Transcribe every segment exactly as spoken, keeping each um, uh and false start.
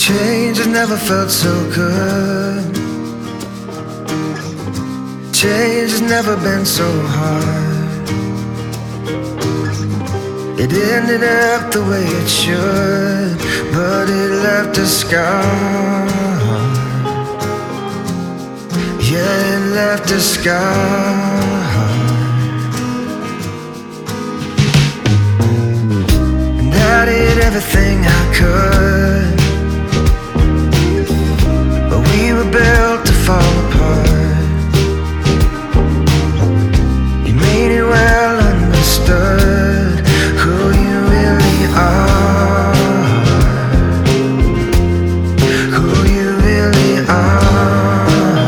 Change has never felt so good. Change has never been so hard. It ended up the way it should, but it left a scar. Yeah, it left a scar. And I did everything I could, but we were built to fall apart. You made it well understood who you really are, who you really are.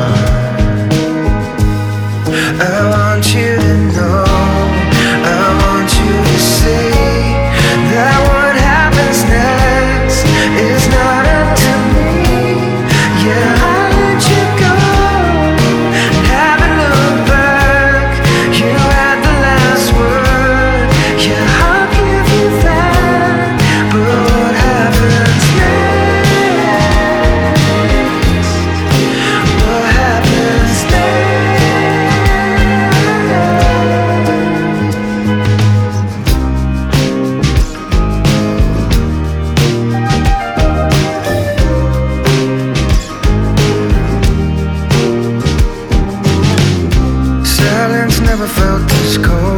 I want you to know, I want you to see that what happens next is not up to me. Yeah, I let you go, haven't looked back. You had the last word. Yeah, I'll give you that. But what happens next? What happens next? Silence never felt this cold.